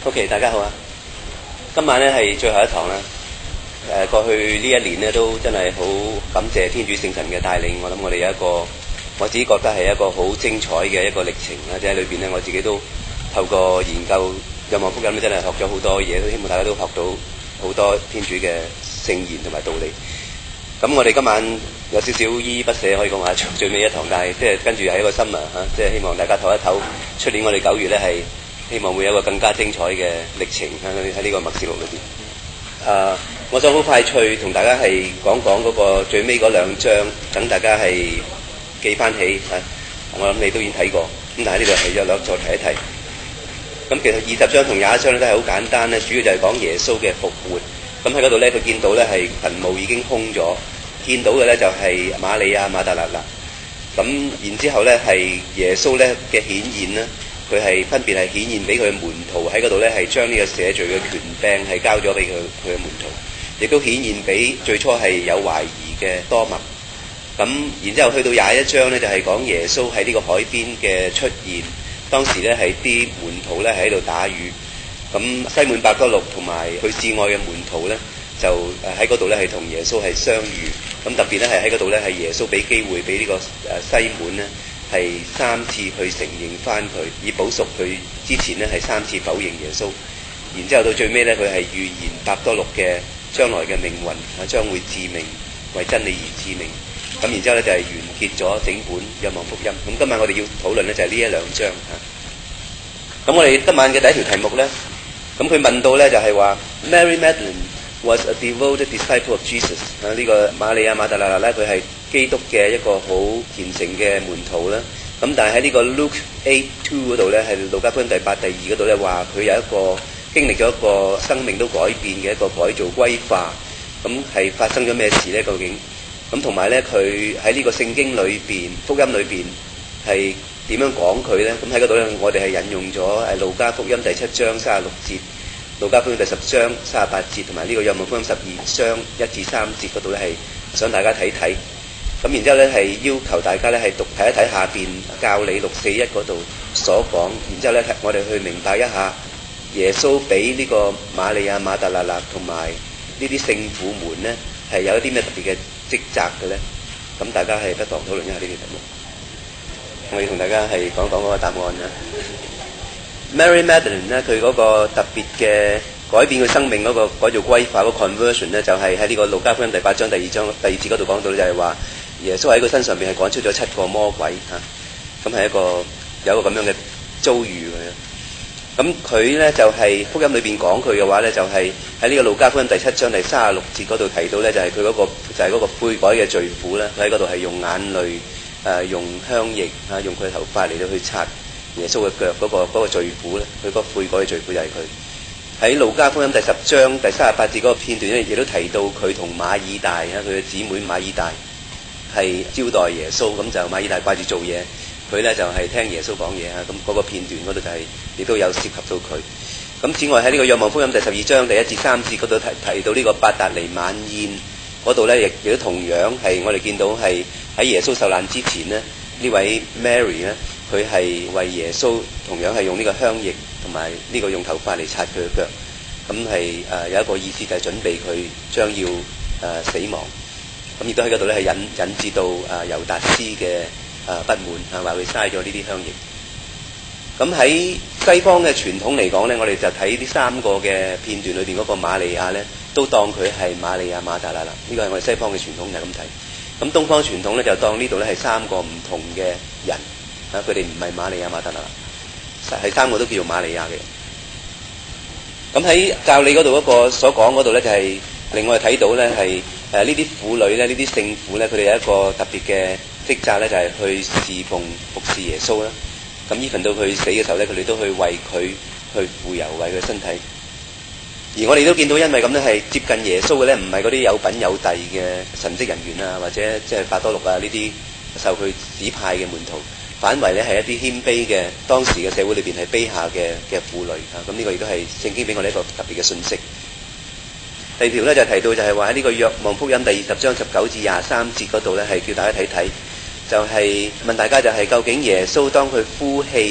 OK， 大家好啊！今晚咧係最後一堂啦。過去呢一年咧都真係好感謝天主聖神嘅帶領。我諗我哋有一個，我自己覺得係一個好精彩嘅一個歷程啦。即係裏邊咧，我自己都透過研究若望福音咧，真係學咗好多嘢。都希望大家都學到好多天主嘅聖言同埋道理。咁我哋今晚有少少依依不捨，可以講話最尾一堂，但係即係跟住係一個心啊嚇，即係希望大家唞一唞。出年我哋9月咧係希望會有一個更加精彩嘅歷程喺呢個默示錄裏邊。我想好快脆同大家係講嗰個最尾嗰2章，等大家係記翻起啊。我諗你都已經睇過，咁但係呢度係約略再提一提。咁其實20章同21章咧都係好簡單咧，主要就係講耶穌嘅復活。咁喺嗰度咧，佢見到咧係墳墓已經空咗，見到嘅咧就係瑪利亞馬達肋納。咁然之後咧係耶穌咧嘅顯現咧，佢係分別係顯現俾佢嘅門徒喺嗰度咧，係將呢個赦罪嘅權柄係交咗俾佢嘅門徒，亦都顯現俾最初係有懷疑嘅多默。咁然之後去到21章咧，就係講耶穌喺呢個海邊嘅出現。當時咧係啲門徒咧喺度打魚。咁西滿伯多祿同埋佢至愛嘅門徒咧，就喺嗰度咧係同耶穌係相遇。咁特別咧係喺嗰度咧係耶穌俾機會俾呢個西滿咧係3次去承認翻佢，以補贖佢之前咧係3次否認耶穌。然之後到最尾咧，佢係預言伯多祿嘅將來嘅命運將會致命，為真理而致命。咁然之後咧就係完結咗整本若望福音。咁今晚我哋要討論咧就係呢一2章嚇。咁我哋今晚嘅第一條題目咧，咁佢問到咧就係話 Mary Magdalene was a devoted disciple of Jesus。呢個瑪利亞馬達肋納咧，佢係基督嘅一個好虔誠嘅門徒啦。咁但係喺呢個 Luke 8:2嗰度咧，係路加福音第8、第2嗰度咧話佢有一個經歷咗一個生命都改變嘅一個改造歸化。咁係發生咗咩事咧？究竟咁同埋咧，佢喺呢個聖經裏邊、福音裏邊係點樣講佢咧？咁喺嗰度咧，我哋係引用咗路加福音第7章36節、路加福音第10章38節，同埋呢個若望福音12章1至3節嗰度咧，係想大家睇睇。咁然之後咧，係要求大家咧係睇一睇下邊教理641嗰度所講。然之後咧，我哋去明白一下耶穌俾呢個瑪利亞馬達肋納同埋呢啲聖婦們咧係有一啲咩特別嘅職責嘅咧？咁大家係不妨討論一下呢啲題目。我要同大家係講嗰個答案啦。Mary Magdalene 咧，佢嗰個特別嘅改變佢生命嗰個改造歸化嗰個 conversion 咧，就係喺呢個路加福音第8章第2章第2節嗰度講到咧，就係話耶穌喺佢身上邊係趕出咗7個魔鬼嚇。咁係有一個咁樣嘅遭遇嘅。咁佢咧就係福音裏邊講佢嘅話咧，就係喺呢個路加福音第7章第36節嗰度提到咧，就係佢嗰個就係嗰個悔改嘅罪婦咧，佢喺嗰度係用眼淚用香液用佢嘅頭髮嚟到去擦耶穌嘅腳嗰個罪婦咧，佢嗰個悔改嘅罪婦就係佢。喺路加福音第10章第38節嗰個片段咧，亦都提到佢同馬爾大佢嘅姊妹馬爾大係招待耶穌，咁就馬爾大掛住做嘢，佢咧就係聽耶穌講嘢咁嗰個片段嗰度就係亦都有涉及到佢。咁此外喺呢個若望福音第12章第1至3節嗰度提到呢個伯達尼晚宴嗰度咧，亦都同樣係我哋見到係喺耶穌受難之前咧，呢位 Mary 咧，佢係為耶穌同樣係用呢個香液同埋呢個用頭髮嚟擦佢嘅腳，咁係有一個意思就係準備佢將要死亡。咁亦都喺嗰度咧係引致到猶達斯嘅不滿話佢嘥咗呢啲香液。咁喺西方嘅傳統嚟講咧，我哋就睇呢3個嘅片段裏邊嗰個瑪利亞咧，都當佢係瑪利亞馬達肋納。呢個係我哋西方嘅傳統就係咁睇。咁東方傳統咧就當呢度咧係3個唔同嘅人佢哋唔係瑪利亞馬達肋納，係3個都叫做瑪利亞嘅。咁喺教理嗰度嗰個所講嗰度咧，就係令我哋睇到咧係呢啲婦女咧，呢啲聖婦咧，佢哋有一個特別嘅職責咧，就係去侍奉服侍耶穌啦。咁even到佢死嘅時候咧，佢哋都去為佢去傅油，為佢身體。而我哋都見到，因為咁咧係接近耶穌嘅咧，唔係嗰啲有品有地嘅神職人員啊，或者即係伯多祿呢啲受佢指派嘅門徒，反為咧係一啲謙卑嘅當時嘅社會裏邊係卑下嘅婦女咁呢個亦都係聖經俾我哋一個特別嘅信息。第二條咧就提到就係話喺呢個若望福音第20章19至23節嗰度咧，係叫大家睇睇，就係問大家就係究竟耶穌當佢呼氣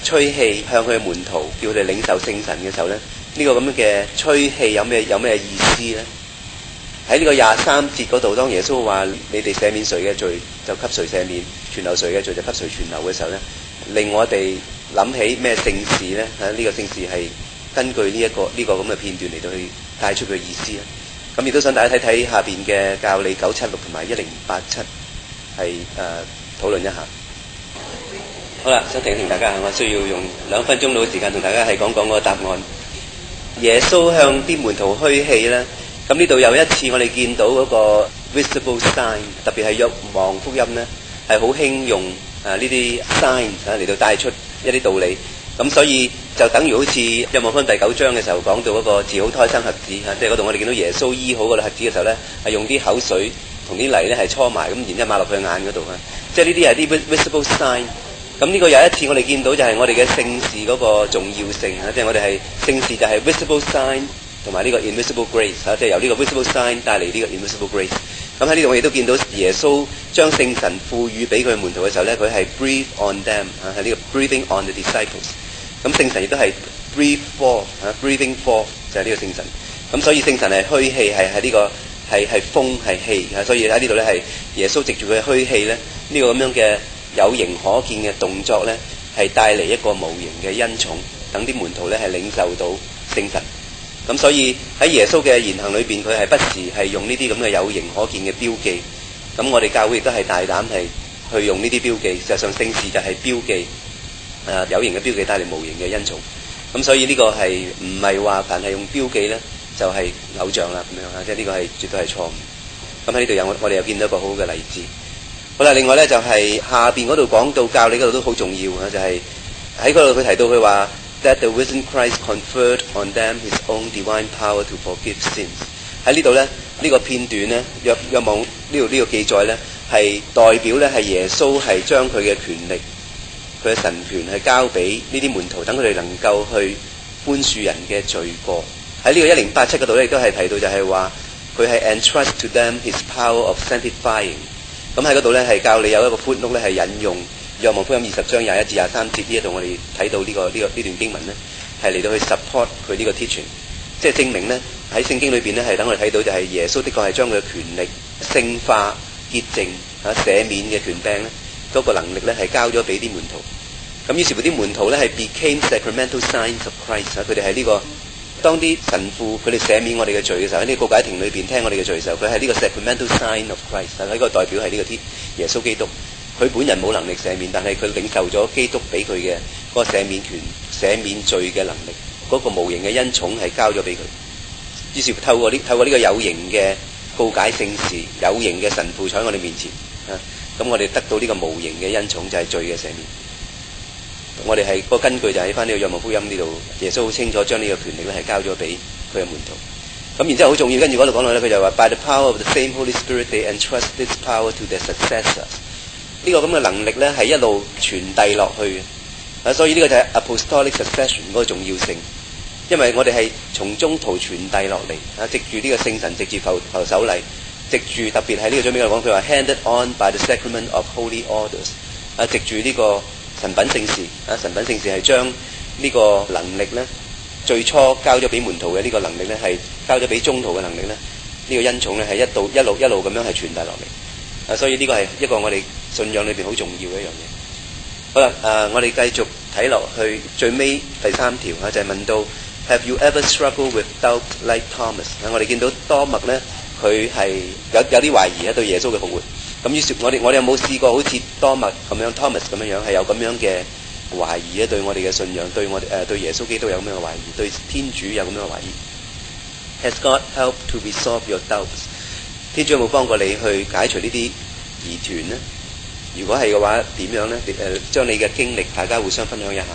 吹氣向佢嘅門徒，叫佢哋領受聖神嘅時候咧，呢個咁樣嘅吹氣有咩意思咧？喺呢個23節嗰度，當耶穌話你哋赦免誰嘅罪，就給誰赦免；傳流誰嘅罪，就給誰傳流嘅時候咧，令我哋諗起咩聖事咧？呢個聖事係根據呢個咁嘅片段嚟到去帶出佢嘅意思啦。咁亦都想大家睇睇下邊嘅教理976同埋1087，係討論一下。好啦，想提醒大家，我需要用2分鐘到嘅時間同大家係講個答案。耶穌向啲門徒噓氣咧，咁呢度有一次我哋見到嗰個 visible sign， 特別係若望福音咧，係好興用呢啲 sign 嚟到帶出一啲道理。咁所以就等於好似若望福音第9章嘅時候講到嗰個治好胎生瞎子，即係嗰度我哋見到耶穌醫好嗰個瞎子嘅時候咧，係用啲口水同啲泥咧係搓埋，咁然之後抹落佢眼嗰度啊，即係呢啲係啲 visible sign。咁呢個有一次我哋見到就係我哋嘅聖事嗰個重要性，即係我哋係聖事就係 visible sign 同埋呢個 invisible grace， 即係由呢個 visible sign 帶嚟呢個 invisible grace。咁喺呢度我哋都見到耶穌將聖神賦予俾佢門徒嘅時候咧，佢係 breathe on them， 係呢個 breathing on the disciples。咁聖神亦都係 breathe for，breathing for 就係呢個聖神。咁所以聖神係噓氣，係呢個係風係氣，所以喺呢度咧係耶穌藉住佢嘅噓氣咧，呢個咁樣嘅有形可見嘅動作咧，係帶嚟一個無形嘅恩寵，等啲門徒咧係領受到聖神。咁所以喺耶穌嘅言行裏邊，佢係不時係用呢啲咁嘅有形可見嘅標記。咁我哋教會亦都係大膽係去用呢啲標記。實際上聖事就係標記，有形嘅標記帶嚟無形嘅恩寵。咁所以呢個係唔係話凡係用標記咧就係偶像啦咁樣啊？即係呢個係絕對係錯誤。咁喺呢度我哋又見到一個好好嘅例子。好啦，另外咧就係下邊嗰度講到教理嗰度都好重要啊，就係喺嗰度佢提到佢話 that the risen Christ conferred on them his own divine power to forgive sins。喺呢度咧呢個片段咧若望呢度呢個記載咧係代表咧係耶穌係將佢嘅權力佢嘅神權係交俾呢啲門徒，等佢哋能夠去寬恕人嘅罪過。喺呢個1087嗰度咧亦都係提到就係話佢係 entrust to them his power of sanctifying。咁喺嗰度咧係教你有一個 footnote咧係引用若望福音20章21至23節呢一度，我哋睇到呢段經文咧係嚟到去 support 佢呢個 teaching， 即係證明咧喺聖經裏邊咧係等我哋睇到就係耶穌的確係將佢嘅權力聖化潔淨赦免嘅權柄咧嗰個能力咧係交咗俾啲門徒。咁於是乎啲門徒咧係 became sacramental signs of Christ， 佢哋係呢個當啲神父佢哋赦免我哋嘅罪嘅時候，喺呢個告解亭裏邊聽我哋嘅罪嘅時候，佢係呢個 sacramental sign of Christ， 喺個代表係呢個耶穌基督。佢本人冇能力赦免，但係佢領受咗基督俾佢嘅嗰個赦免權、赦免罪嘅能力，嗰個無形嘅恩寵係交咗俾佢。於是透過呢個有形嘅告解聖事，有形嘅神父坐喺我哋面前，咁我哋得到呢個無形嘅恩寵就係罪嘅赦免。我哋係個根據就喺翻呢個若望福音呢度，耶穌好清楚將呢個權力咧係交咗俾佢嘅門徒。咁然之後好重要，跟住嗰度講到咧，佢就話 By the power of the same Holy Spirit they entrust this power to their successors。呢個咁嘅能力咧係一路傳遞落去嘅，所以呢個就係 apostolic succession 嗰個重要性。因為我哋係從中途傳遞落嚟，藉住呢個聖神，藉住浮手禮，藉住特別係呢個最尾講，佢話 handed on by the sacrament of holy orders，藉住呢個神品聖事，神品聖事係將呢個能力咧，最初交咗俾門徒嘅呢個能力咧，係交咗俾宗徒嘅能力咧，呢個恩寵咧係一路咁樣係傳遞落嚟。所以呢個係一個我哋信仰裏邊好重要嘅一樣嘢。好啦，我哋繼續睇落去最尾第3條就係問到 Have you ever struggled with doubt like Thomas？ 我哋見到多默咧，佢係有啲懷疑對耶穌嘅復活。咁於是我哋有冇試過好似多默咁樣 Thomas 咁樣係有咁樣嘅懷疑咧？對我哋嘅信仰，對我哋對耶穌基督有咁樣嘅懷疑，對天主有咁樣嘅懷疑。Has God helped to resolve your doubts？ 天主有冇幫過你去解除呢啲疑團呢？如果係嘅話，點樣呢？將你嘅經歷大家互相分享一下。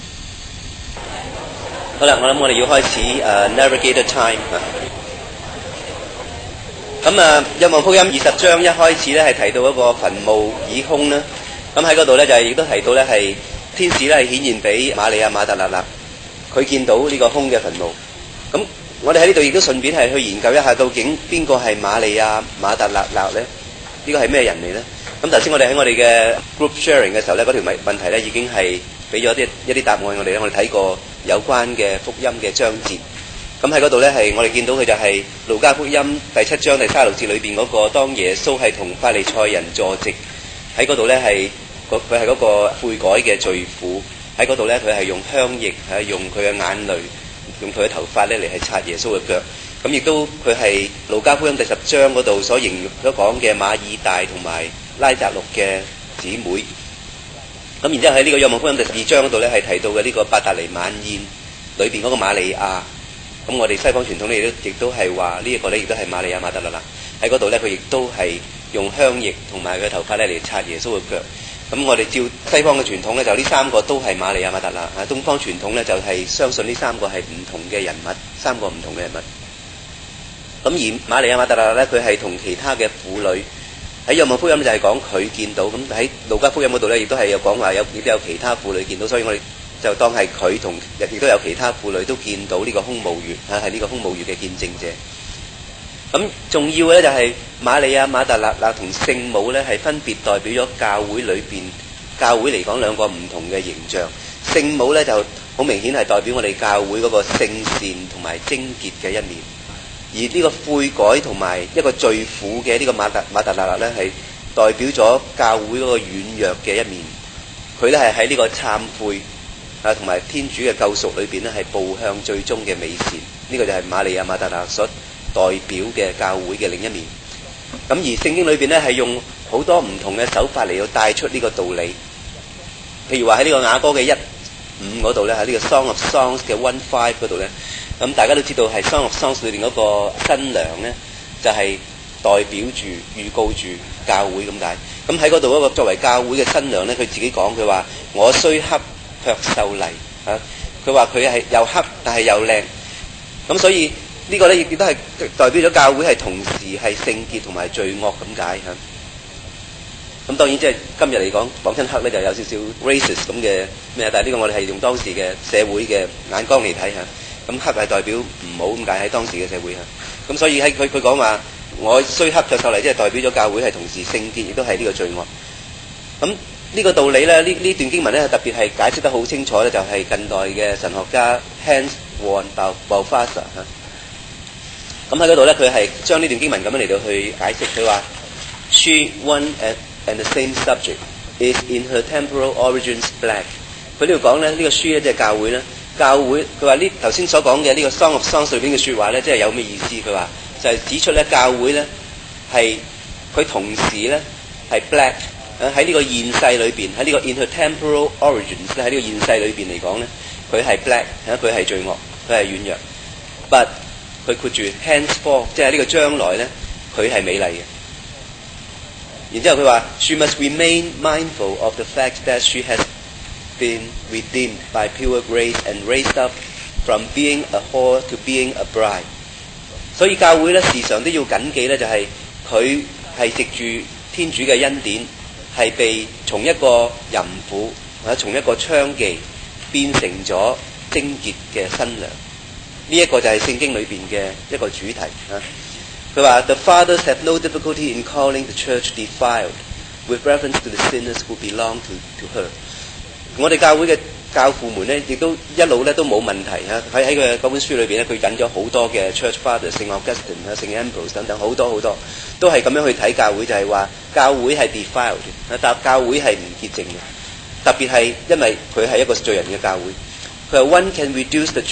好啦，我諗我哋要開始Navigator Time 咁若望福音20章一開始咧係提到一個墳墓已空啦。咁喺嗰度咧就係亦都提到咧係天使咧係顯現俾瑪利亞馬達勒納，佢見到呢個空嘅墳墓。咁我哋喺呢度亦都順便係去研究一下，究竟邊個係瑪利亞馬達勒納咧？呢個係咩人嚟咧？咁頭先我哋喺我哋嘅 group sharing 嘅時候咧，嗰條問題咧已經係俾咗一啲答案我哋咧。我哋睇過有關嘅福音嘅章節，咁喺嗰度咧係我哋見到佢就係路加福音第7章第36節裏邊嗰個，當耶穌係同法利賽人坐席喺嗰度咧，係佢係嗰個悔改嘅罪婦喺嗰度咧，佢係用香液，係用佢嘅眼淚，用佢嘅頭髮咧嚟係擦耶穌嘅腳。咁亦都佢係路加福音第10章嗰度所講嘅馬爾大同埋拉匝祿嘅姊妹。咁然之後喺呢個約翰福音第12章嗰度咧係提到嘅呢個伯達尼晚宴裏邊嗰個瑪利亞。咁我哋西方傳統咧亦都係話呢一個咧亦都係瑪利亞馬達勒啦。喺嗰度咧佢亦都係用香液同埋佢嘅頭髮咧嚟擦耶穌嘅腳。咁我哋照西方嘅傳統咧，就呢3個都係瑪利亞馬達勒。東方傳統咧就係相信呢3個係唔同嘅人物，3個唔同嘅人物。咁而瑪利亞馬達勒咧，佢係同其他嘅婦女喺約翰福音就係講佢見到，咁喺路加福音嗰度咧，亦都係有講話亦都有其他婦女見到，所以我哋就當係佢同亦都有其他婦女都見到呢個空墓月係呢個空墓月嘅見證者。咁重要嘅咧就係瑪利亞馬達勒同聖母咧係分別代表咗教會裏邊教會嚟講兩個唔同嘅形象。聖母咧就好明顯係代表我哋教會嗰個聖善同埋貞潔嘅一面。而呢個悔改同埋一個罪婦嘅呢個馬達勒咧，係代表咗教會嗰個軟弱嘅一面。佢咧係喺呢個懺悔同埋天主嘅救贖裏邊咧，係步向最終嘅美善。呢個就係瑪利亞馬達勒所代表嘅教會嘅另一面。咁而聖經裏邊咧係用好多唔同嘅手法嚟到帶出呢個道理。譬如話喺呢個雅歌嘅1:5嗰度咧，喺呢個 Song of Songs 嘅1:5嗰度咧。咁大家都知道係《Song of Songs》裏邊嗰個新娘咧，就係代表住預告住教會咁解。咁喺嗰度嗰個作為教會嘅新娘咧，佢自己講佢話：我雖黑卻秀麗嚇。佢話佢係又黑但係又靚。咁所以呢個咧亦都係代表咗教會係同時係聖潔同埋罪惡咁解嚇。咁當然即係今日嚟講親黑咧就有少少 racist 咁嘅咩，但係呢個我哋係用當時嘅社會嘅眼光嚟睇嚇。咁黑係代表唔好咁解喺當時嘅社會嚇，咁所以喺佢講話我雖黑卻秀麗，即係代表咗教會係同時聖潔，亦都係呢個罪惡。咁呢個道理咧，呢段經文咧特別係解釋得好清楚咧，就係近代嘅神學家 Hans von Balthasar 嚇。咁喺嗰度咧，佢係將呢段經文咁樣嚟到去解釋，佢話 She one and the same subject is in her temporal origins black。佢呢度講咧，呢個 she 咧即係教會咧。教會佢話呢頭先所講嘅呢個 Song of Songs 裏邊嘅説話咧，即係有咩意思？佢話就係指出咧，教會咧係佢同時咧係 black 喺呢個現世裏邊，喺呢個 intertemporal origins 喺呢個現世裏邊嚟講咧，佢係 black 佢係罪惡，佢係軟弱。But 佢括住 henceforth， 即係呢個將來咧，佢係美麗嘅。然之後佢話 She must remain mindful of the fact that she has been redeemed by pure grace and raised up from being a whore to being a bride。 所以教會咧時常都要謹記咧，就係佢係藉住天主嘅恩典，係被從一個淫婦或者從一個娼妓變成咗貞潔嘅新娘。呢一個就係聖經裏邊嘅一個主題啊。佢話 The fathers have no difficulty in calling the church defiled with reference to the sinners who belong to her。我哋教會嘅教父們咧，亦都一路咧都冇問題嚇。喺佢嗰本書裏邊咧，佢引咗好多嘅 Church Fathers， 聖 Augustine 啊、聖 Ambrose 等等，好多都係咁樣去睇教會，就係話教會係 defiled 嘅，但教會係唔潔淨嘅。特別係因為佢係一個罪人嘅教會。佢話 One can reduce the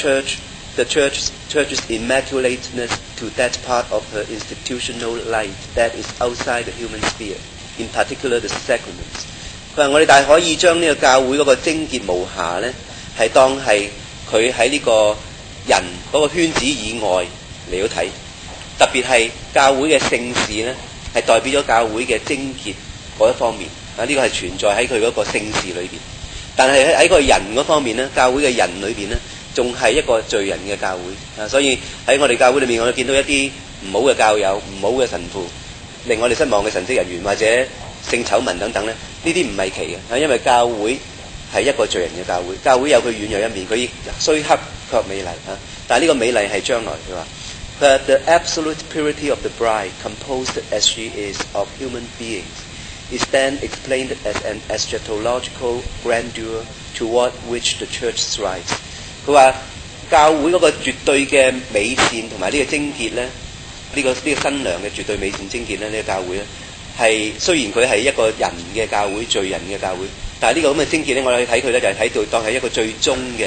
church's immaculateness to that part of her institutional life that is outside the human sphere, in particular the sacraments。佢話我哋大可以將呢個教會嗰個貞潔無瑕咧，係當係佢喺呢個人嗰個圈子以外嚟到睇。特別係教會嘅聖事咧，係代表咗教會嘅貞潔嗰一方面。啊，呢個係存在喺佢嗰個聖事裏邊。但係喺個人嗰方面咧，教會嘅人裏邊咧，仲係一個罪人嘅教會。啊，所以喺我哋教會裏面，我哋見到一啲唔好嘅教友、唔好嘅神父，令我哋失望嘅神職人員或者性醜聞等等咧。呢啲唔係奇嘅，因為教會係一個罪人嘅教會，教會有佢軟弱一面，佢雖黑卻美麗嚇。但係呢個美麗係將來，佢話：The absolute purity of the bride, composed as she is of human beings, is then explained as an eschatological grandeur to toward which the church strives。佢話教會嗰個絕對嘅美善同埋呢個貞潔咧，呢個新娘嘅絕對美善貞潔咧，呢個教會咧係雖然佢係一個人嘅教會，罪人嘅教會，但係呢個咁嘅貞潔咧，我哋去睇佢咧就係睇到當係一個最終嘅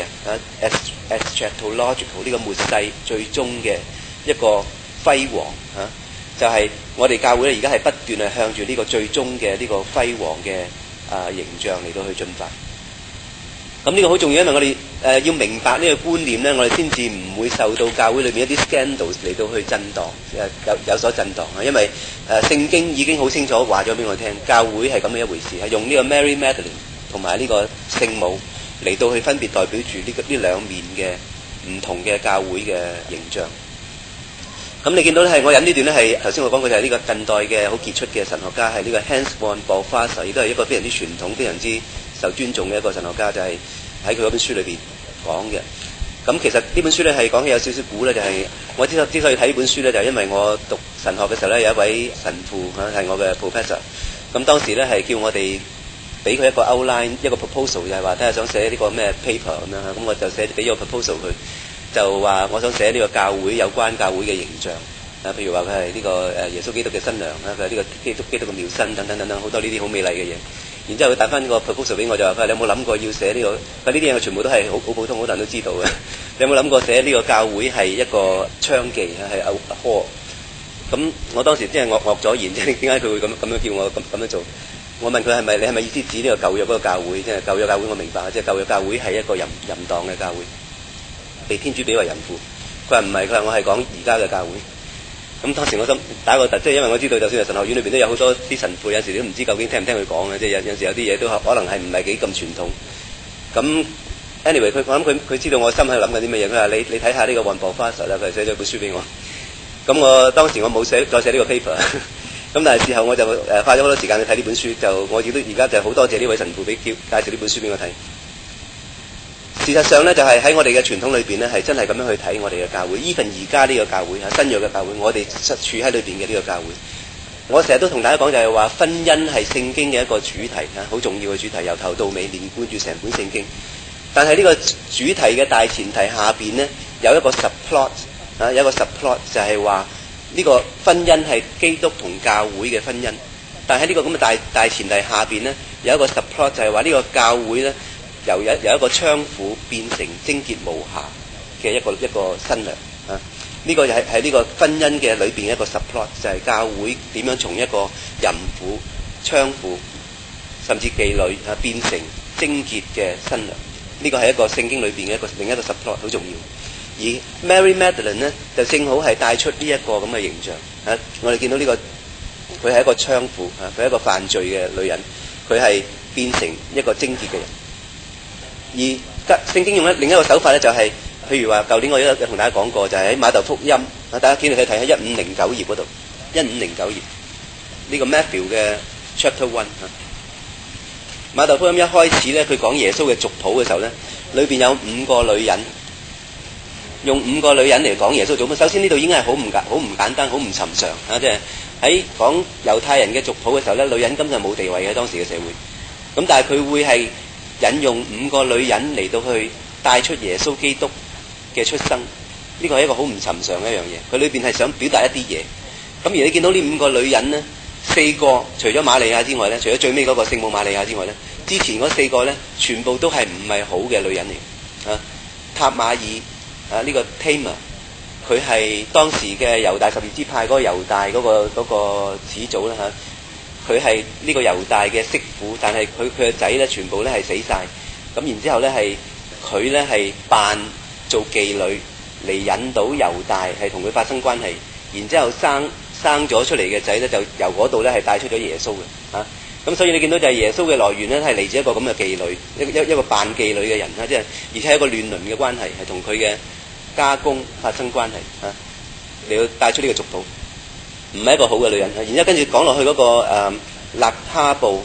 eschatological 呢個末世最終嘅一個輝煌就係我哋教會咧而家係不斷係向住呢個最終嘅呢個輝煌嘅形象嚟到去進發。咁呢個好重要，因為我哋要明白呢個觀念咧，我哋先至唔會受到教會裏面一啲 scandals 嚟到去震盪，有所震盪啊。因為聖經已經好清楚話咗俾我聽，教會係咁樣一回事，係用呢個 Mary Magdalene 同埋呢個聖母嚟到去分別代表住呢兩面嘅唔同嘅教會嘅形象。咁你見到咧係我引呢段咧係頭先我講過就係呢個近代嘅好傑出嘅神學家係呢個 Hans von Balthasar，亦都係一個非常之傳統、非常之受尊重嘅一個神學家，就係喺佢嗰本書裏邊講嘅。咁其實呢本書咧係講起有少少古咧，就係我之所以睇呢本書咧，就係因為我讀神學嘅時候咧，有一位神父係我嘅 professor。咁當時咧係叫我哋俾佢一個 outline 一個 proposal， 就係話睇下想寫呢個咩 paper 咁樣。咁我就俾咗個 proposal 佢。就話我想寫呢個教會有關教會嘅形象譬如話佢係呢個耶穌基督嘅新娘啦，佢係呢個基督嘅妙身等等等等，好多呢啲好美麗嘅嘢。然之後佢帶翻呢個 proposal 俾我，就話佢你有冇諗過要寫呢個？佢呢啲嘢全部都係好普通，好多人都知道嘅。你有冇諗過寫呢個教會係一個娼妓係a whore？咁我當時真係惡咗言，即係點解佢會咁樣叫我咁樣做？我問佢你係咪意思指呢個舊約嗰個教會？即係舊約教會我明白，即係舊約教會係一個淫蕩嘅教會。被天主比為淫婦，佢話唔係，佢話我係講而家嘅教會。咁當時我心打個突，即係因為我知道，就算係神學院裏邊都有好多啲神父，有時都唔知究竟聽唔聽佢講嘅，即係有時有啲嘢都可能係唔係幾咁傳統。咁 anyway， 我諗佢知道我心喺度諗緊啲乜嘢。佢話你睇下呢個 von Balthasar啦，佢寫咗本書俾我。咁我當時我冇再寫呢個 paper， 咁但係事後我就花咗好多時間去睇呢本書，就我亦都而家就好多謝呢位神父介紹呢本書俾我睇。事實上咧，就係喺我哋嘅傳統裏邊咧，係真係咁樣去睇我哋嘅教會。even而家呢個教會新約嘅教會，我哋處喺裏邊嘅呢個教會，我成日都同大家講就係話，婚姻係聖經嘅一個主題好重要嘅主題，由頭到尾連貫住成本聖經。但係呢個主題嘅大前提下邊呢，有一個 subplot 有一個 subplot 就係話呢個婚姻係基督同教會嘅婚姻。但係喺呢個咁嘅大前提下邊呢，有一個 subplot 就係話呢個教會呢，由一個娼婦變成貞潔無瑕嘅一個新娘呢個係呢個婚姻嘅裏邊一個 subplot， 就係教會點樣從一個淫婦、娼婦甚至妓女變成貞潔嘅新娘。呢個係一個聖經裏邊嘅另一個 subplot， 好重要。而 Mary Magdalene 呢，就正好係帶出呢一個咁嘅形象我哋見到呢個佢係一個娼婦佢係一個犯罪嘅女人，佢係變成一個貞潔嘅人。而聖經用另一個手法咧，就係譬如話，舊年我有同大家講過，就係喺馬竇福音大家見到睇喺1509頁嗰度，1509頁呢個 Matthew 嘅 Chapter 1馬竇福音一開始咧，佢講耶穌嘅族譜嘅時候咧，裏邊有5個女人，用5個女人嚟講耶穌族譜。首先呢度已經係好唔簡單，好唔尋常即係喺講猶太人嘅族譜嘅時候咧，女人根本就冇地位嘅當時嘅社會。咁但係佢會係引用5個女人嚟到去帶出耶穌基督嘅出生，呢個係一個好唔尋常嘅一樣嘢。佢裏邊係想表達一啲嘢。咁而你見到呢5個女人呢，4個除咗瑪利亞之外呢，除咗最尾嗰個聖母瑪利亞之外呢，之前嗰4個呢，全部都係唔係好嘅女人嚟塔馬爾呢個 Tamar， 佢係當時嘅猶大12支派嗰個猶大嗰個始祖啦佢係呢個猶大嘅媳婦，但係佢嘅仔咧全部咧係死晒。咁然之後咧係佢咧係扮做妓女嚟引導猶大係同佢發生關係，然之後生咗出嚟嘅仔咧就由嗰度咧係帶出咗耶穌嘅咁所以你見到就係耶穌嘅來源咧係嚟自一個咁嘅妓女，一個扮妓女嘅人即係而且係一個亂倫嘅關係，係同佢嘅家公發生關係嚟到帶出呢個族譜。唔係一個好嘅女人，然之後跟住講落去嗰個勒哈布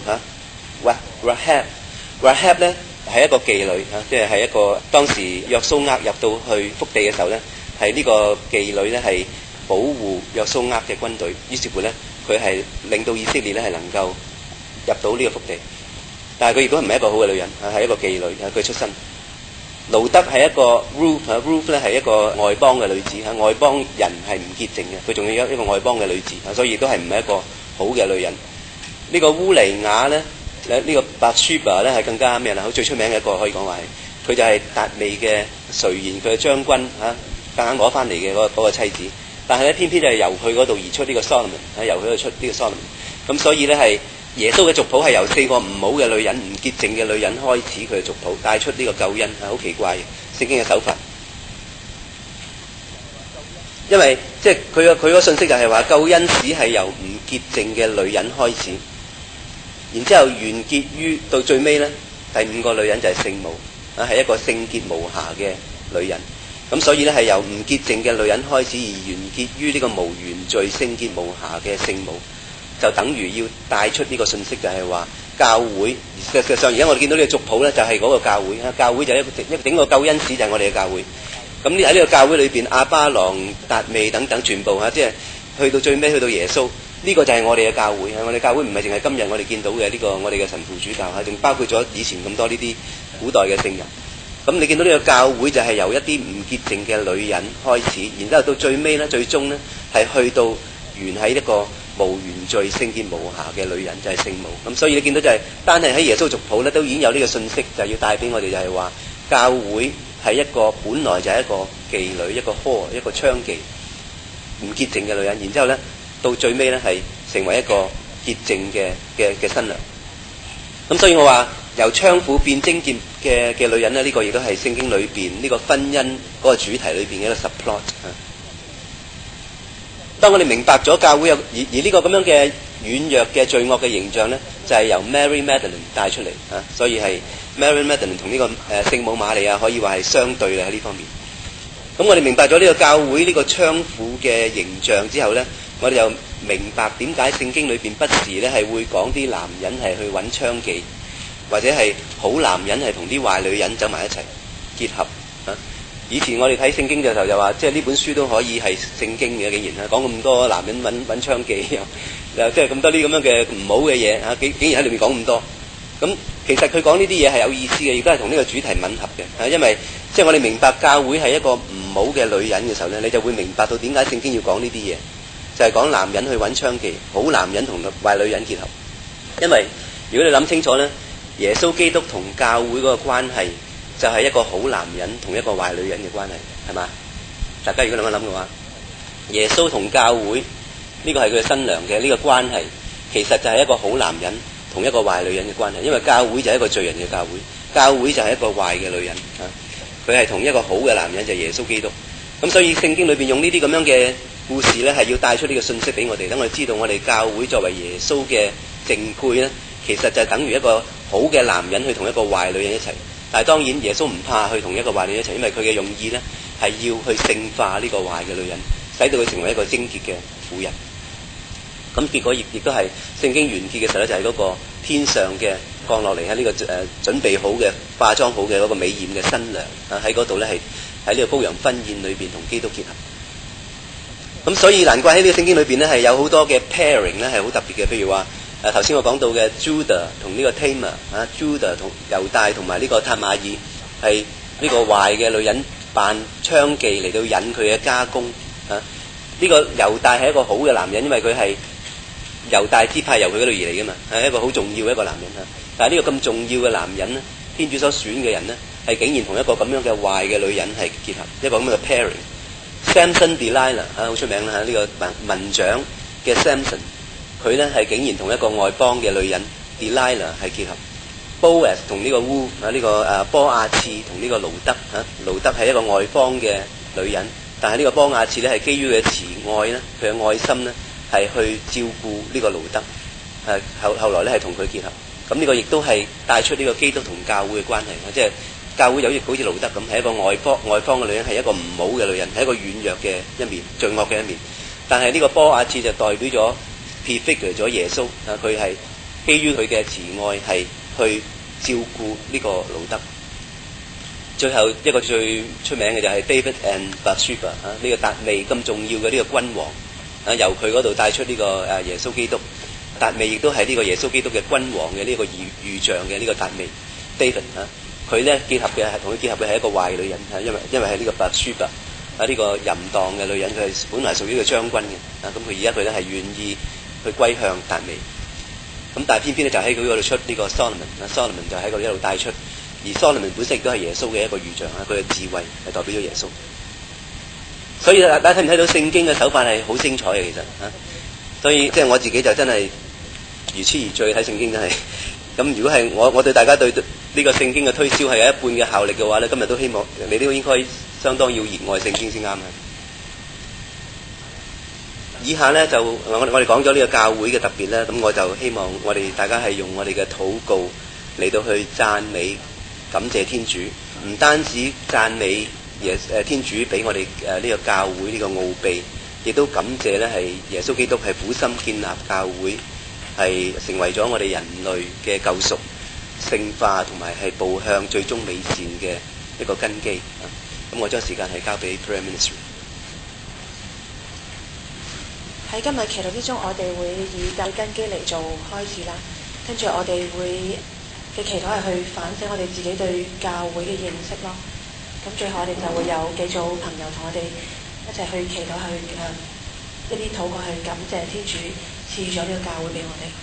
Rahab 咧係一個妓女即係一個當時約蘇厄入到去福地嘅時候咧，係呢個妓女咧係保護約蘇厄嘅軍隊，於是乎咧佢係令到以色列咧係能夠入到呢個福地。 但係佢亦都唔係一個好嘅女人，係一個妓女，佢出身。路德係一個 Ruth 咧係一個外邦嘅女子，外邦人係唔潔淨嘅，佢仲要一個外邦嘅女子，所以都係唔係一個好嘅女人。呢個烏尼雅咧，呢個拔書巴咧係更加咩啦？好最出名嘅一個可以講話係，佢就係達味嘅垂涎，佢嘅將軍夾硬攞翻嚟嘅嗰個妻子。但係咧偏偏就係由佢嗰度而出呢個 Solomon， 由佢度出呢個 Solomon。咁所以咧係耶穌嘅族譜係由4個唔好嘅女人、唔潔淨嘅女人開始佢嘅族譜，帶出呢個救恩，係好奇怪嘅聖經嘅手法。因為即係佢個信息就係話救恩史係由唔潔淨嘅女人開始，然之後完結於到最尾咧，第5個女人就係聖母，係一個聖潔無瑕嘅女人。咁所以咧係由唔潔淨嘅女人開始，而完結於呢個無原罪、聖潔無瑕嘅聖母，就等於要帶出呢個信息，就係話教會。事實上而家我哋見到呢個族譜咧，就係嗰個教會。教會就係一個整個救恩史，就係我哋嘅教會。咁喺呢個教會裏邊，亞巴郎、達味等等全部即係去到最尾去到耶穌，呢個就係我哋嘅教會。我哋教會唔係淨係今日我哋見到嘅呢個我哋嘅神父主教，仲包括咗以前咁多呢啲古代嘅聖人。咁你見到呢個教會就係由一啲唔潔淨嘅女人開始，然之後到最尾咧，最終咧係去到完喺一個無原罪、聖潔無瑕嘅女人，就係聖母。咁所以你見到就係單係喺耶穌族譜咧，都已經有呢個信息，就係要帶俾我哋，就係話教會係一個本來就係一個妓女、一個一個娼妓、唔潔淨嘅女人，然之後咧到最尾咧係成為一個潔淨嘅新娘。咁所以我話由娼婦變貞潔嘅女人咧，呢個亦都係聖經裏邊呢個婚姻嗰個主題裏邊嘅一個 subplot。當我哋明白咗教會有而呢個咁樣嘅軟弱嘅罪惡嘅形象咧，就係由 Mary Magdalene 帶出嚟所以係 Mary Magdalene 同呢個聖母瑪利亞可以話係相對嘅喺呢方面。咁我哋明白咗呢個教會呢個娼婦嘅形象之後咧，我哋就明白點解聖經裏邊不時咧係會講啲男人係去揾娼妓，或者係好男人係同啲壞女人走埋一齊結合。以前我哋睇聖經嘅時候就話，即係呢本書都可以係聖經嘅，竟然講咁多男人揾娼妓，又即係咁多啲咁樣嘅唔好嘅嘢竟然喺裏面講咁多。咁其實佢講呢啲嘢係有意思嘅，亦都係同呢個主題吻合嘅。因為即係我哋明白教會係一個唔好嘅女人嘅時候咧，你就會明白到點解聖經要講呢啲嘢，就係講男人去揾娼妓，好男人同壞女人結合。因為如果你諗清楚咧，耶穌基督同教會嗰個關係就係一個好男人同一個壞女人嘅關係，係嘛？大家如果諗一諗嘅話，耶穌同教會呢個係佢嘅新娘嘅呢個關係，其實就係一個好男人同一個壞女人嘅關係。因為教會就係一個罪人嘅教會，教會就係一個壞嘅女人佢係同一個好嘅男人，就係耶穌基督。咁所以聖經裏邊用呢啲咁樣嘅故事咧，係要帶出呢個信息俾我哋，等我哋知道我哋教會作為耶穌嘅淨配咧，其實就係等於一個好嘅男人去同一個壞女人一齊。但係當然耶穌唔怕去同一個壞女人一齊，因為佢嘅用意咧係要去聖化呢個壞嘅女人，使到佢成為一個貞潔嘅婦人。咁結果亦都係聖經完結嘅時候咧，就係嗰個天上嘅降落嚟喺呢個準備好嘅化妝好嘅嗰個美豔嘅新娘喺嗰度咧，係喺呢個羔羊婚宴裏邊同基督結合。咁所以難怪喺呢個聖經裏邊咧係有好多嘅 pairing 咧係好特別嘅，譬如話頭先我講到嘅 Judah 同呢個 Tamar，Judah 同猶大同埋呢個塔瑪爾，係呢個壞嘅女人扮娼妓嚟到引佢嘅家公呢個猶大係一個好嘅男人，因為佢係猶大支派由佢嗰度而嚟噶嘛，係一個好重要嘅一個男人。但係呢個咁重要嘅男人咧，天主所選嘅人咧，係竟然同一個咁樣嘅壞嘅女人係結合，一個咁嘅 pairing。Samson Delilah 好出名啦，呢個文長嘅 Samson， 佢咧係竟然同一個外邦嘅女人 Delilah 係結合。Boaz 同呢個呢個波亞次同呢個盧德盧德係一個外邦嘅女人，但係呢個波亞次咧係基於佢嘅慈愛咧，佢嘅愛心咧係去照顧呢個盧德，後來咧係同佢結合。咁呢個亦都係帶出呢個基督同教會嘅關係，即係教會有好似盧德咁，係一個外邦嘅女人，係一個唔好嘅女人，係一個軟弱嘅一面、罪惡嘅一面。但係呢個波亞次就代表咗 prefigure 咗耶穌，佢係基於佢嘅慈愛係去照顧呢個盧德。最後一個最出名嘅就係 David and Bathsheba 呢個達味咁重要嘅呢個君王由佢嗰度帶出呢個耶穌基督達味亦都係呢個耶穌基督嘅君王嘅呢個預象嘅呢個達味 David 佢咧結合嘅係同佢結合嘅係一個壞女人因為係呢個拔書拔呢個淫蕩嘅女人，佢係本來屬於個將軍嘅咁佢而家佢咧係願意去歸向達味，咁但係偏偏咧就喺佢嗰度出呢個 Solomon 就喺嗰度一路帶出，而 Solomon 本身亦都係耶穌嘅一個預象佢嘅智慧係代表咗耶穌。所以大家睇唔睇到聖經嘅手法係好精彩嘅其實所以即係我自己就真係如痴如醉睇聖經真係。咁如果係我對大家對呢個聖經嘅推銷係有一半嘅效力嘅話咧，今日都希望你都應該相當要熱愛聖經先啱。以下咧就我哋講咗呢個教會嘅特別咧，咁我就希望我哋大家係用我哋嘅禱告嚟到去讚美感謝天主，唔單止讚美天主俾我哋呢個教會呢個奧秘，亦都感謝咧係耶穌基督係苦心建立教會，係成為咗我哋人類嘅救贖、聖化同埋係步向最終美善嘅一個根基。咁我將時間係交俾 Prayer Ministry。 喺今日祈禱之中，我哋會以教根基嚟做開始啦，跟住我哋會嘅祈禱係去反省我哋自己對教會嘅認識咯。咁最後我哋就會有幾組朋友同我哋一齊去祈禱，去一啲禱告去感謝天主賜咗呢個教會俾我哋。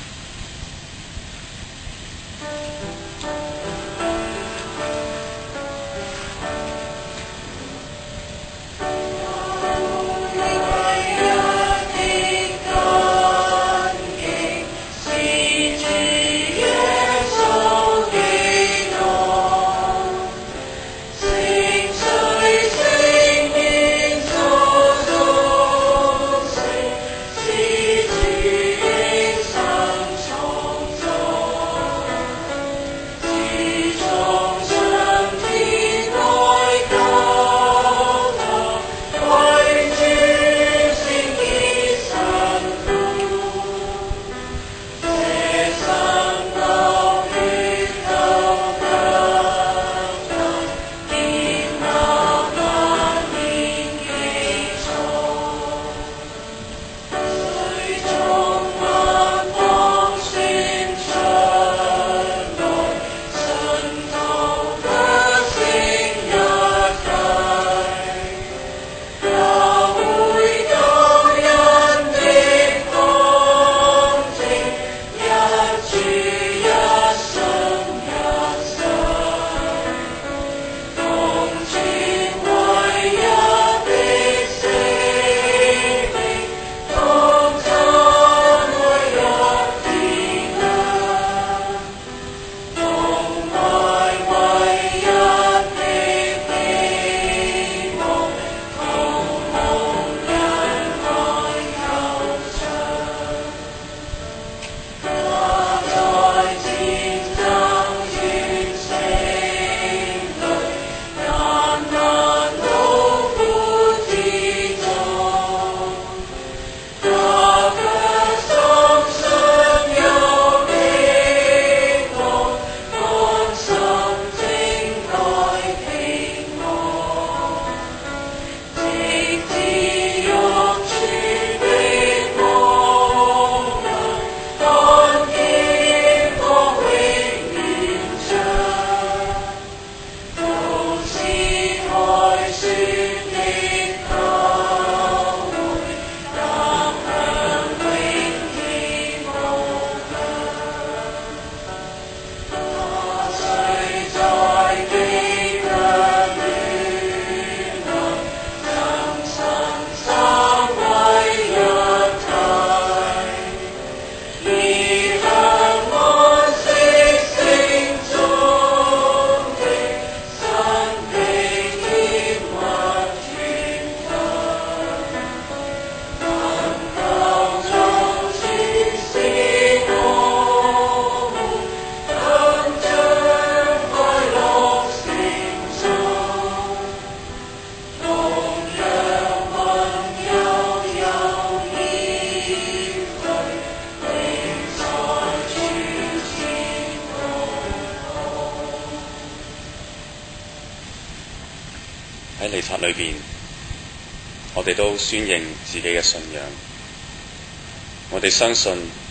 喺彌撒裏邊，我哋都宣認自己嘅信仰。我哋相信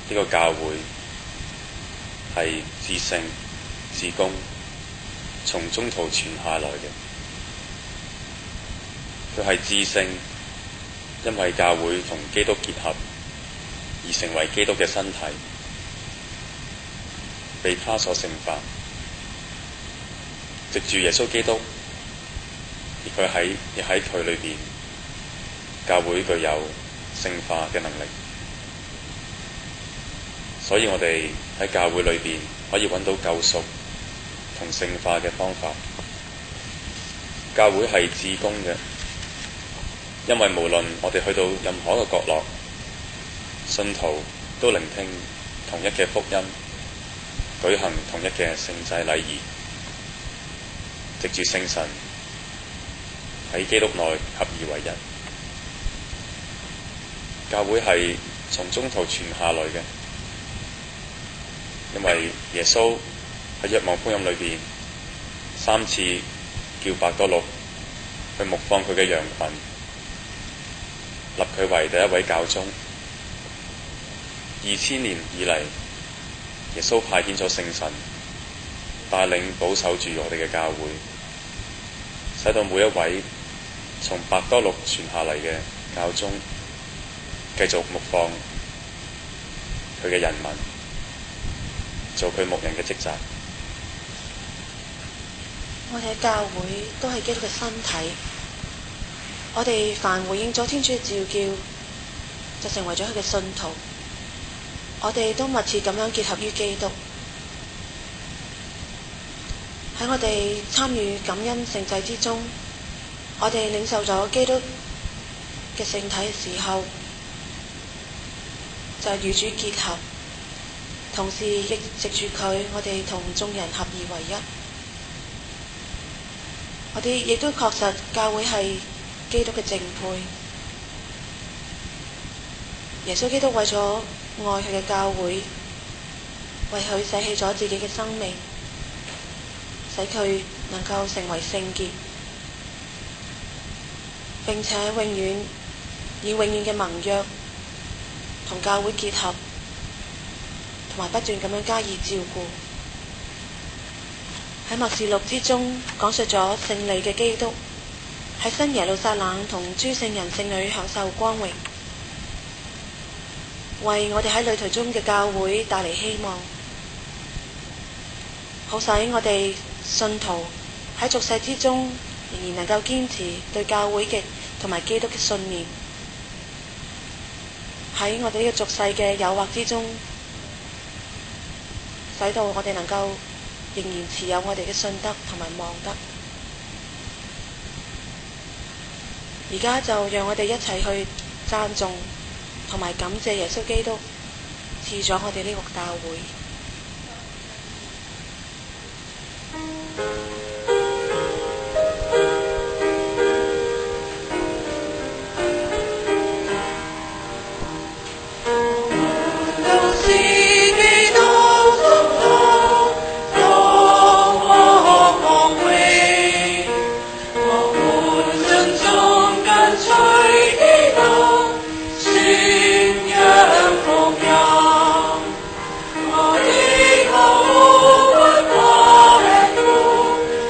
呢個教會係至聖至公，從中途傳下來嘅。佢係至聖，因為教會同基督結合而成為基督嘅身體，被他所聖化。藉住耶穌基督，而亦喺佢裏邊，教會具有聖化嘅能力。所以我哋喺教會裏邊可以揾到救贖同聖化嘅方法。教會係至公嘅，因為無論我哋去到任何一個角落，信徒都聆聽同一嘅福音，舉行同一嘅聖祭禮儀，藉住聖神喺基督內合而為一。教會係從中途傳下來嘅，因為耶穌喺若望福音裏邊3次叫伯多祿去牧放佢嘅羊群，立佢為第一位教宗。2000年以嚟，耶穌派遣咗聖神帶領保守住我哋嘅教會，使到每一位從伯多祿傳下嚟嘅教宗繼續牧放佢嘅人民，做佢牧人嘅職責。 我哋嘅教會都係基督嘅身體，我哋凡回應咗天主嘅召叫，就成為咗佢嘅信徒。我哋都密切咁樣結合於基督。喺我哋參與感恩聖祭之中，我哋領受咗基督嘅聖體嘅時候，就與主結合，同時亦藉住佢，我哋同眾人合而為一。我哋亦都確實教會係基督嘅淨配。耶穌基督為咗愛佢嘅教會，為佢捨棄咗自己嘅生命，使佢能夠成為聖潔，並且以永遠嘅盟約同教會結合，同埋不斷咁樣加以照顧。喺默示錄之中講述咗勝利嘅基督喺新耶路撒冷同諸聖人聖女享受光榮，為我哋喺旅途中嘅教會帶嚟希望，好使我哋信徒喺俗世之中仍然能夠堅持對教會嘅同埋基督嘅信念，喺我哋呢個俗世嘅誘惑之中，使到我哋能夠仍然持有我哋嘅信德同埋望德。而家就讓我哋一齊去讚頌同埋感謝耶穌基督賜咗我哋呢個教會。 我的好不怕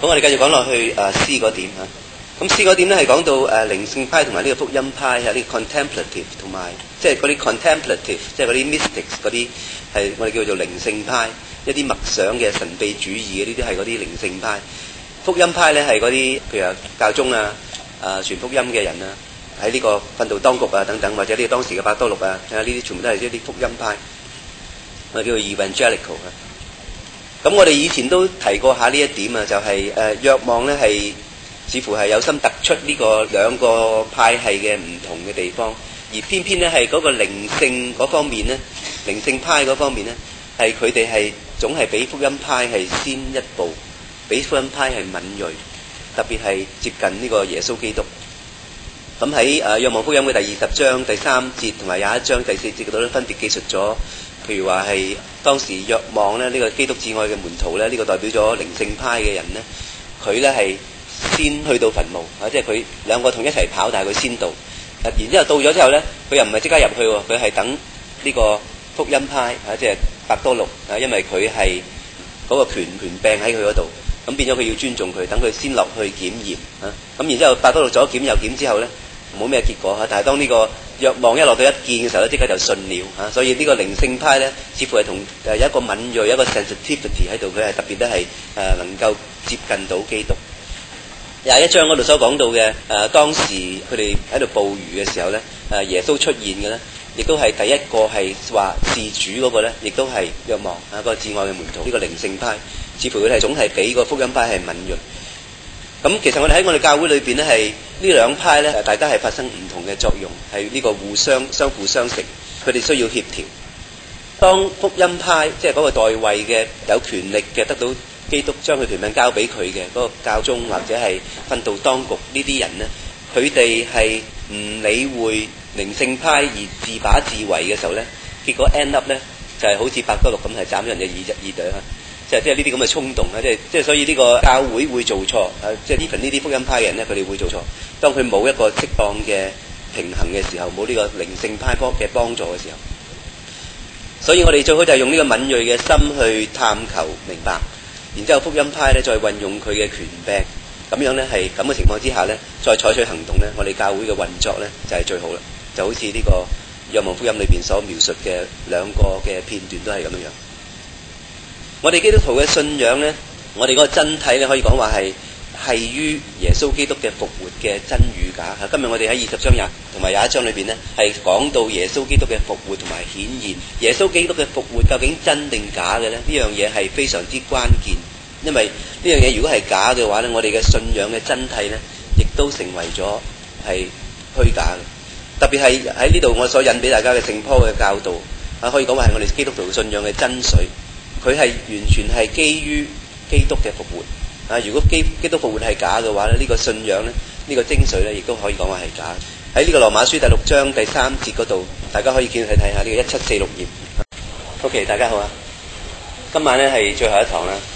好，我哋繼續講落去詩嗰點嚇。咁詩嗰點咧係講到靈性派同埋呢個福音派呢個 contemplative 同埋即係嗰啲 contemplative， 即係嗰啲 mystics 嗰啲係我哋叫做靈性派，一啲默想嘅神秘主義嘅呢啲係嗰啲靈性派。福音派咧係嗰啲譬如話教宗傳福音嘅人喺呢個訓導當局等等，或者呢個當時嘅伯多祿呢啲全部都係一啲福音派，我哋叫做 evangelical。咁我哋以前都提過下呢一點就係若望咧係似乎係有心突出呢個兩個派系嘅唔同嘅地方，而偏偏咧係嗰個靈性嗰方面咧，靈性派嗰方面咧係佢哋係總係比福音派係先一步，比福音派係敏銳，特別係接近呢個耶穌基督。咁喺若望福音嘅第20章第3節同埋21章第4節嗰度咧，分別記述咗，譬如話係當時若望咧呢個基督至愛嘅門徒咧，呢個代表咗靈性派嘅人咧，佢咧係先去到墳墓即係佢兩個同一齊跑，但係佢先到。然之後到咗之後咧，佢又唔係即刻入去喎，佢係等呢個福音派即係伯多祿因為佢係嗰個權柄喺佢嗰度，咁變咗佢要尊重佢，等佢先落去檢驗咁然之後伯多祿左檢右檢之後咧，冇咩結果但係當呢個若望一落到一見嘅時候咧，即刻就信了所以呢個靈性派咧，似乎係同有一個敏銳一個 sensitivity 喺度，佢係特別咧係能夠接近到基督。21章嗰度所講到嘅當時佢哋喺度捕魚嘅時候咧，耶穌出現嘅咧，亦都係第一個係話事主嗰個咧，亦都係若望嗰個至愛嘅門徒。呢個靈性派似乎佢哋總係比個福音派係敏銳。咁其實我哋喺我哋教會裏邊咧，係呢兩派咧，大家係發生唔同嘅作用，係呢個相輔相成，佢哋需要協調。當福音派即係嗰個代位嘅有權力嘅，得到基督將佢權柄交俾佢嘅嗰個教宗或者係訓導當局呢啲人呢，佢哋係唔理會靈性派而自把自為嘅時候呢，結果 end up 呢就係好似伯多祿咁係斬咗人嘅耳朵即係呢啲咁嘅衝動即係所以呢個教會做錯即係even呢啲福音派嘅人呢，佢哋會做錯。當佢冇一個適當嘅平衡嘅時候，冇呢個靈性派嘅幫助嘅時候，所以我哋最好就係用呢個敏銳嘅心去探求明白。然之後福音派咧再運用佢嘅權柄，咁樣咧係咁嘅情況之下咧，再採取行動咧，我哋教會嘅運作咧就係最好啦。就好似呢個若望福音裏邊所描述嘅兩個嘅片段都係咁樣。我哋基督徒嘅信仰咧，我哋嗰個真體咧可以講話係於耶穌基督嘅復活嘅真與假。今日我哋喺20章同埋21章裏邊咧，係講到耶穌基督嘅復活同埋顯現。耶穌基督嘅復活究竟真定假嘅咧？呢樣嘢係非常之關鍵，因為呢樣嘢如果係假嘅話咧，我哋嘅信仰嘅真體咧，亦都成為咗係虛假嘅。特別係喺呢度我所引俾大家嘅聖保嘅教導可以講話係我哋基督徒信仰嘅真髓。佢係完全係基於基督嘅復活。如果基督復活係假嘅話咧，呢個信仰咧，呢個精髓咧，亦都可以講話係假。喺呢個羅馬書第6章第3節嗰度，大家可以見睇睇下呢個1746頁。OK， 大家好今晚咧係最後一堂啦。